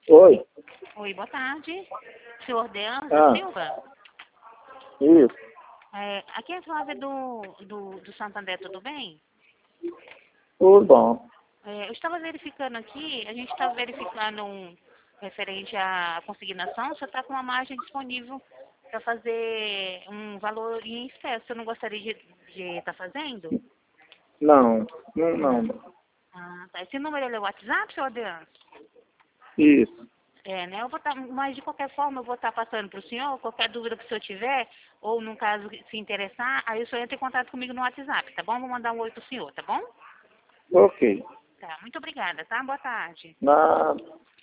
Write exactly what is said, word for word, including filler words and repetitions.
Oi. Oi, boa tarde. Senhor Deanza Ah. Silva? Isso. É, aqui é a Flávia do, do, do Santander, tudo bem? Tudo bom. É, eu estava verificando aqui, a gente estava verificando um referente à consignação, você está com uma margem disponível para fazer um valor em espécie. Você não gostaria de estar fazendo? Não. Não, não. Ah, tá. Esse número é o WhatsApp, senhor Deanza? Isso. É, né? Eu vou estar, mas de qualquer forma eu vou estar passando para o senhor, qualquer dúvida que o senhor tiver, ou no caso se interessar, aí o senhor entra em contato comigo no WhatsApp, tá bom? Vou mandar um oi pro senhor, tá bom? Ok. Tá, muito obrigada, tá? Boa tarde. Nada.